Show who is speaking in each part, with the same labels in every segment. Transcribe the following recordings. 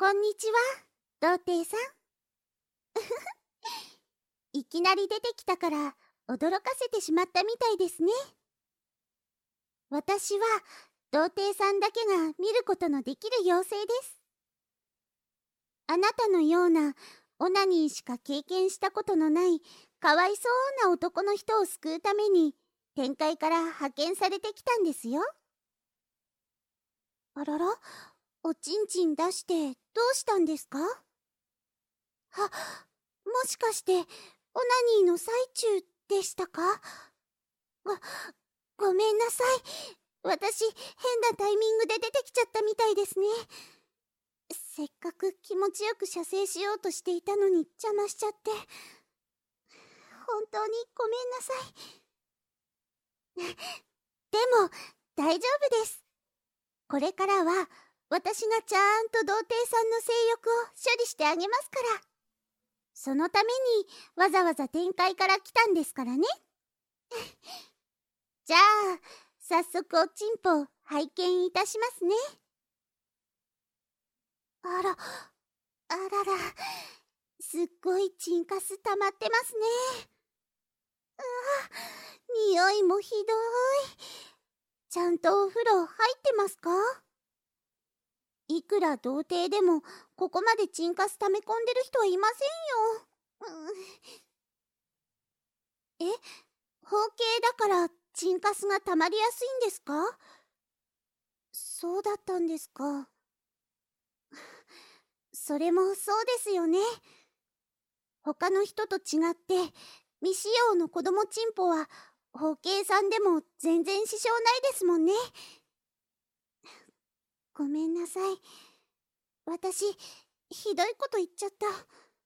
Speaker 1: こんにちは、童貞さん。いきなり出てきたから驚かせてしまったみたいですね。私は童貞さんだけが見ることのできる妖精です。あなたのようなオナニーしか経験したことのないかわいそうな男の人を救うために天界から派遣されてきたんですよ。あらら、おちんちん出してどうしたんですか？もしかしてオナニーの最中でしたか？ごめんなさい。私、変なタイミングで出てきちゃったみたいですね。せっかく気持ちよく射精しようとしていたのに邪魔しちゃって。本当にごめんなさい。でも、大丈夫です。これからは、私がちゃんと童貞さんの性欲を処理してあげますから。そのためにわざわざ天界から来たんですからね。じゃあ、早速おちんぽを拝見いたしますね。あらら、すっごいチンカス溜まってますね。匂いもひどい。ちゃんとお風呂入ってますか？いくら童貞でもここまでチンカス溜め込んでる人はいませんよ。包茎だからチンカスが溜まりやすいんですか？そうだったんですか。それもそうですよね。他の人と違って未使用の子供チンポは包茎さんでも全然支障ないですもんね。ごめんなさい。私、ひどいこと言っちゃった。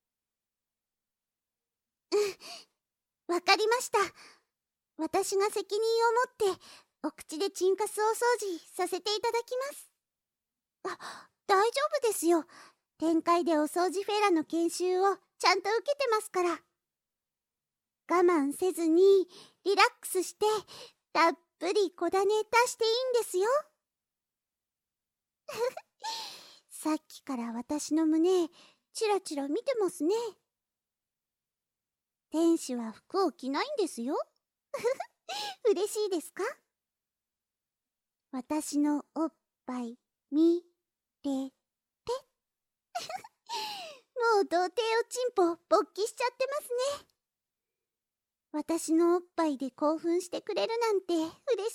Speaker 1: わかりました。私が責任を持ってお口でチンカスお掃除させていただきます。大丈夫ですよ。天界でお掃除フェラの研修をちゃんと受けてますから。我慢せずにリラックスしてたっぷり小種出していいんですよ。さっきから私の胸チラチラ見てますね。天使は服を着ないんですよ。嬉しいですか？私のおっぱい見れて。もう童貞おちんぽ勃起しちゃってますね。私のおっぱいで興奮してくれるなんて嬉しいです。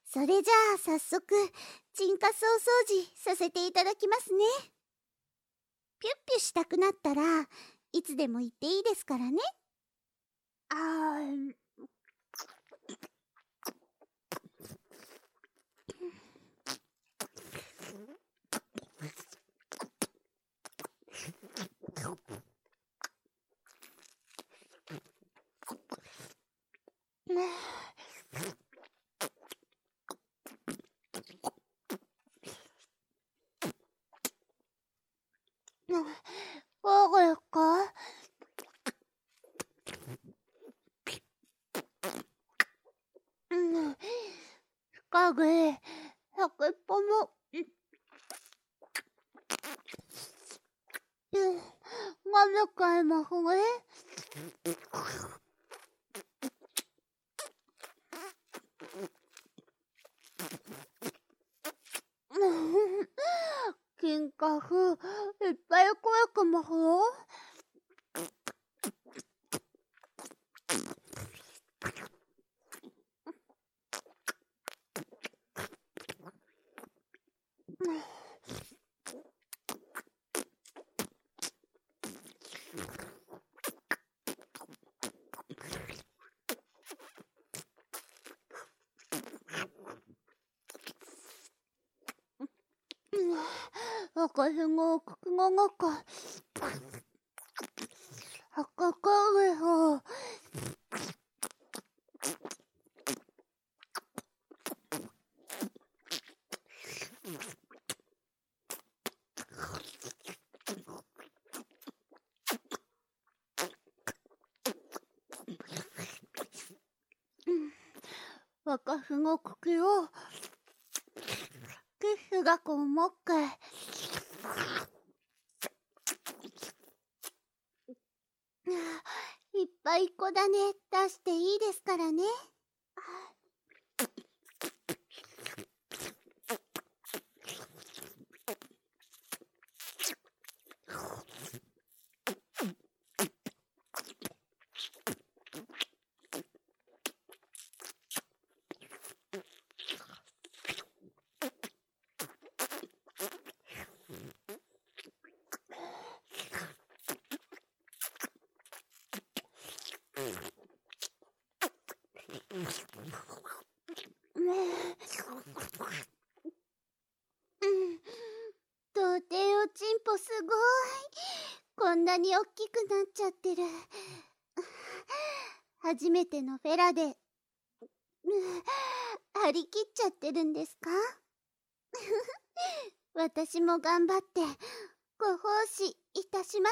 Speaker 1: それじゃあ早速チンカスお掃除させていただきますね。ピュッピュしたくなったらいつでも言っていいですからね。そうですか？深く先っぽもがめちゃいますね。金カスいっぱいこえてますよ。私の口の中赤かでしょう。私の口をキスルガコンモック。いっぱい子種出していいですからね。童貞おちんぽすごい。こんなにおっきくなっちゃってる。初めてのフェラで張り切っちゃってるんですか？私も頑張ってご奉仕いたします。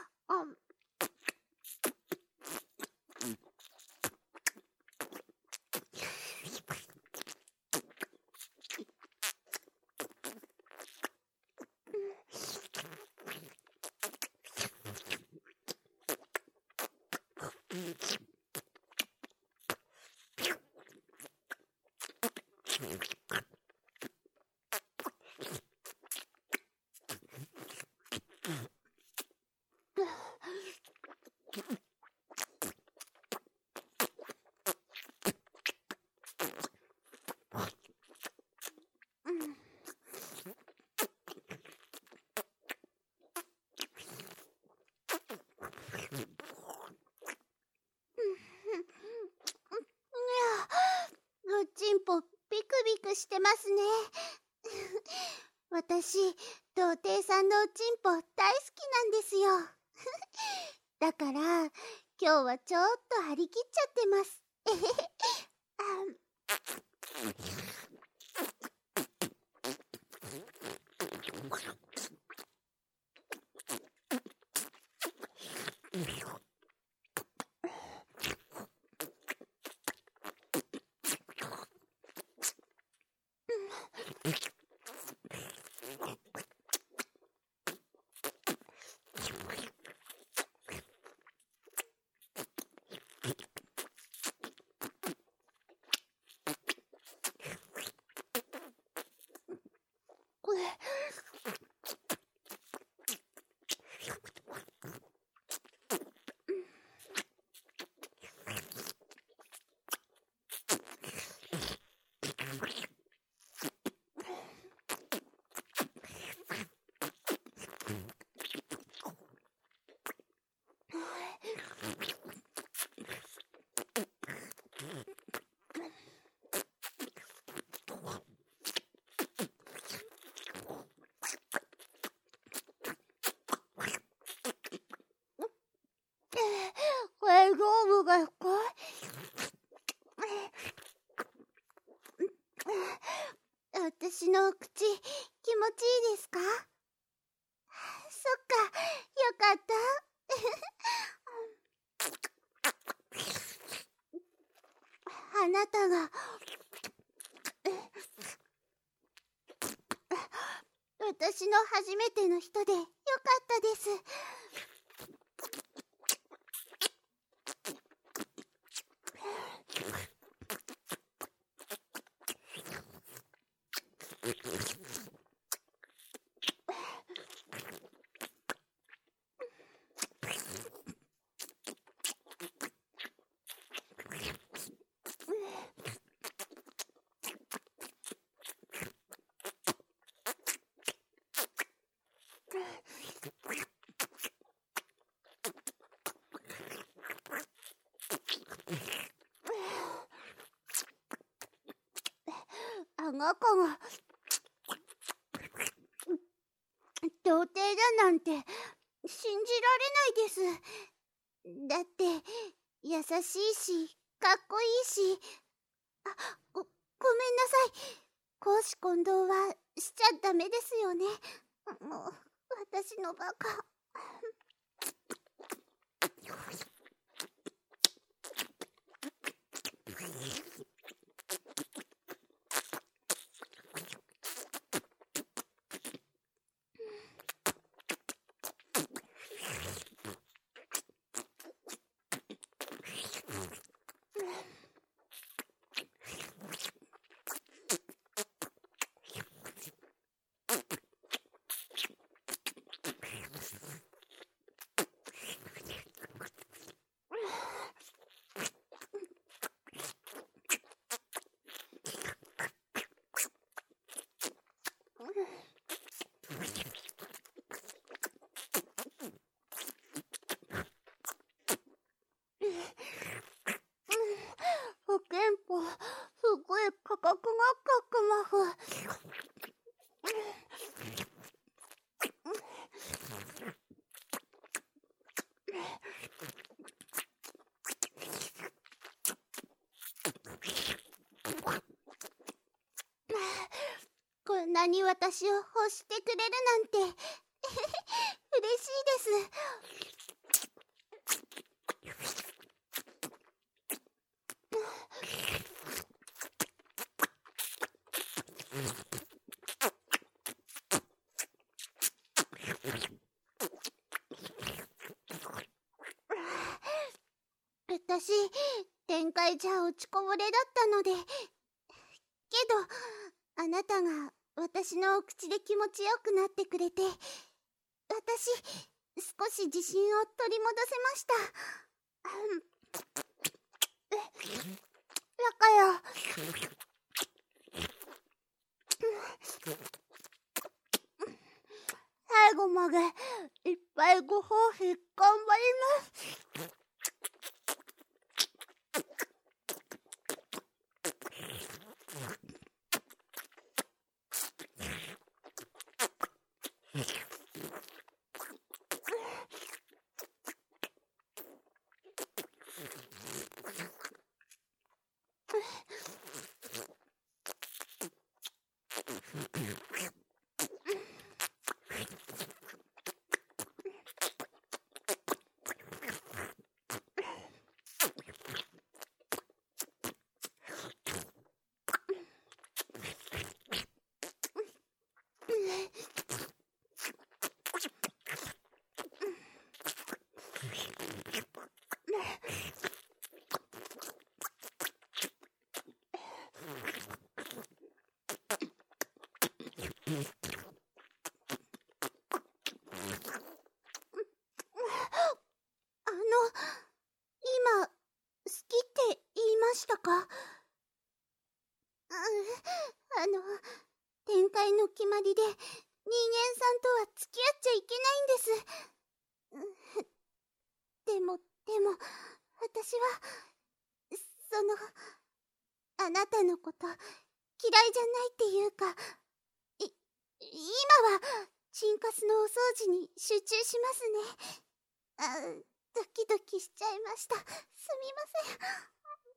Speaker 1: おちんぽビクビクしてますね。私、童貞さんのおちんぽ大好きなんですよ。だから、今日はちょっと張り切っちゃってます。これローブが深い。私の口、気持ちいいですか？そっか、よかった。あなたが私の初めての人でよかったです。あの子が童貞だなんて信じられないです。だって優しいしかっこいいし、ごめんなさい。公私混同はしちゃダメですよね。もう私のバカ。 ふ。こんなに私を欲してくれるなんて嬉しいです。私、展開じゃ落ちこぼれだったので、けどあなたが私のお口で気持ちよくなってくれて、私少し自信を取り戻せました。バカよ。最後までいっぱいご褒美頑張ります。今、好きって言いましたか？展開の決まりで人間さんとは付き合っちゃいけないんです。でも、私は、あなたのこと嫌いじゃないっていうか、今は、チンカスのお掃除に集中しますね。ドキドキしちゃいました。すみません。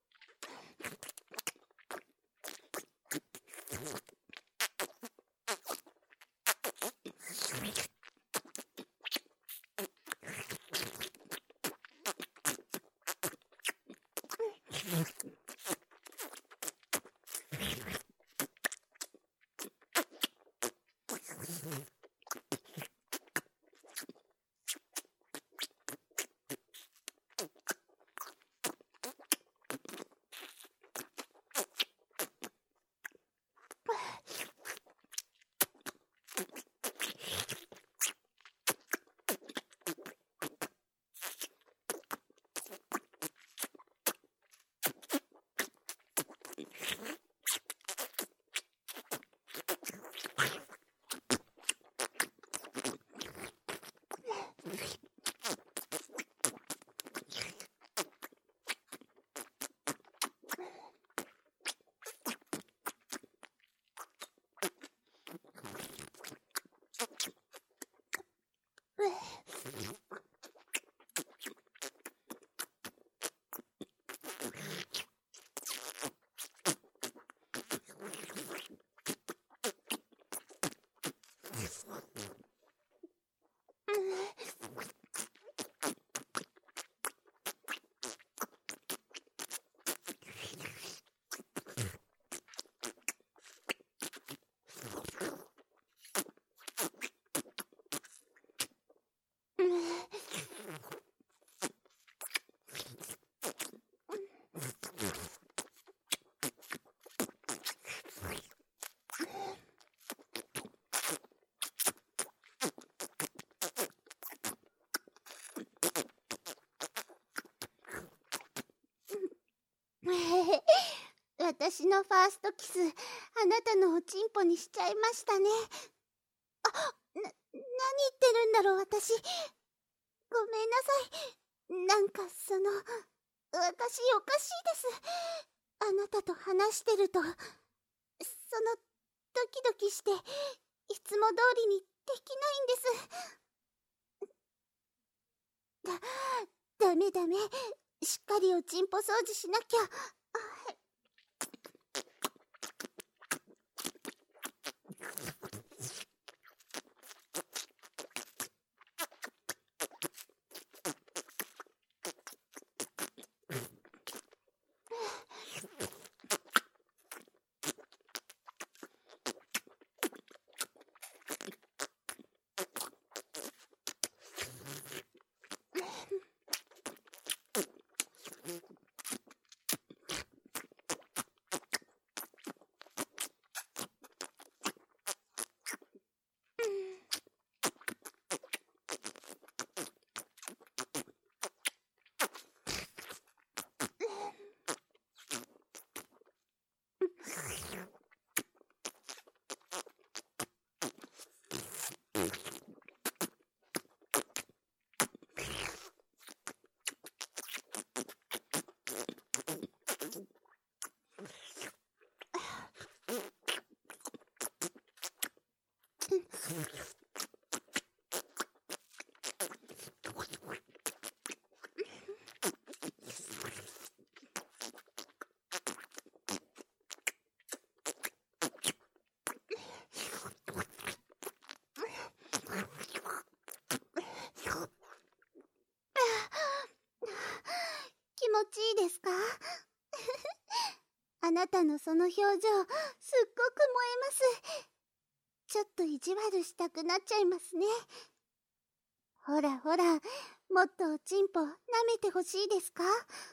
Speaker 1: 私のファーストキス、あなたのおちんぽにしちゃいましたね。何言ってるんだろう、私。ごめんなさい。なんか私おかしいです。あなたと話してると、 ドキドキしていつも通りにできないんです。ダメダメ、しっかりおちんぽ掃除しなきゃ。気持ちいいですか？あなたのその表情、すっごく燃えます。ちょっと意地悪したくなっちゃいますね。ほらほら、もっとおちんぽ舐めてほしいですか？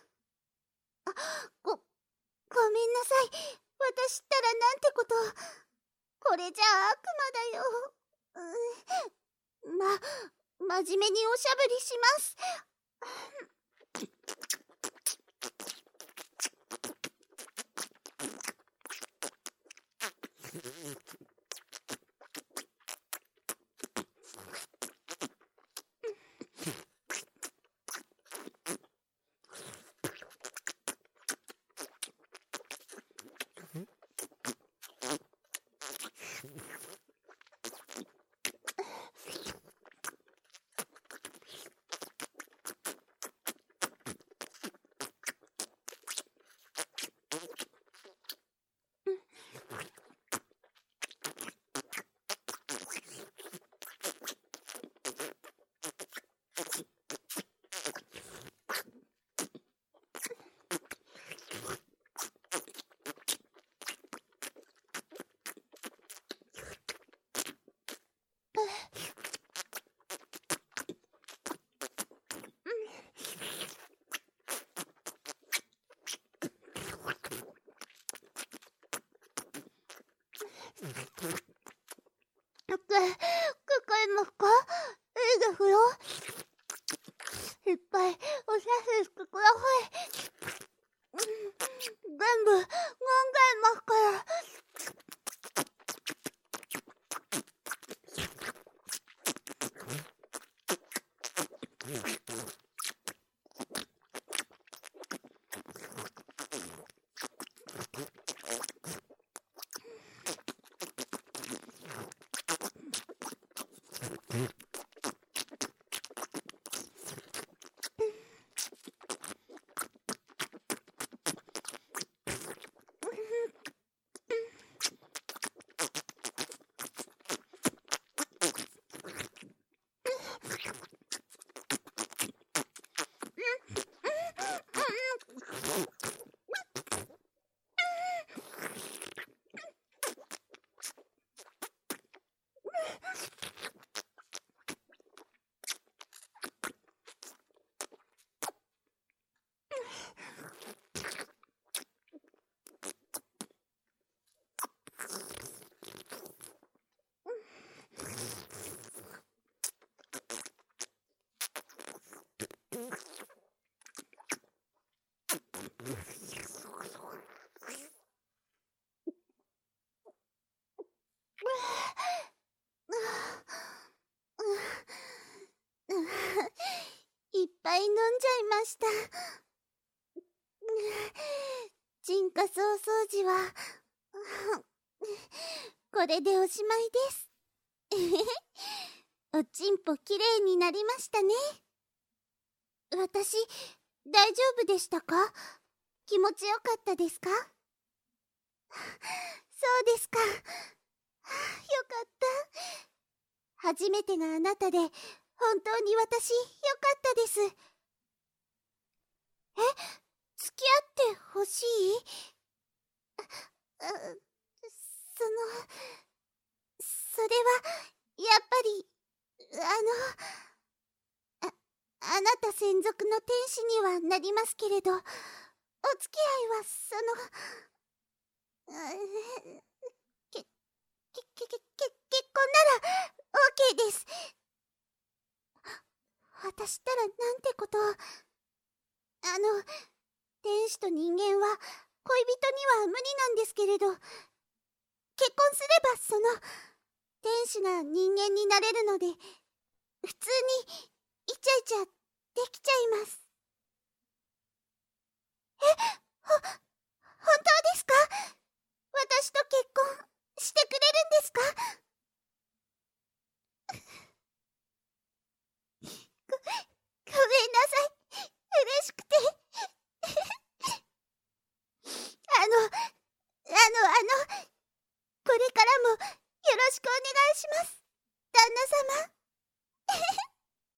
Speaker 1: ごめんなさい。私ったらなんてこと。これじゃあ悪魔だよ。真面目におしゃぶりします。かいますか？いいですよ。いっぱいお写真してください。全部飲んじゃいますから。いっぱい飲んじゃいました。沈下槽掃除はこれでおしまいです。おちんぽきれいになりましたね。私、大丈夫でしたか？気持ちよかったですか？そうですか。よかった。初めてのあなたで、本当に私、よかったです。付き合ってほしい？それは、やっぱり、あなた専属の天使にはなりますけれど、お付き合いは、結婚なら、OK です。私ったらなんてことを。天使と人間は、恋人には無理なんですけれど、結婚すれば天使が人間になれるので、普通に、イチャイチャ、できちゃいます。本当ですか？私と結婚してくれるんですか？ごめんなさい。嬉しくて。これからもよろしくお願いします。旦那様。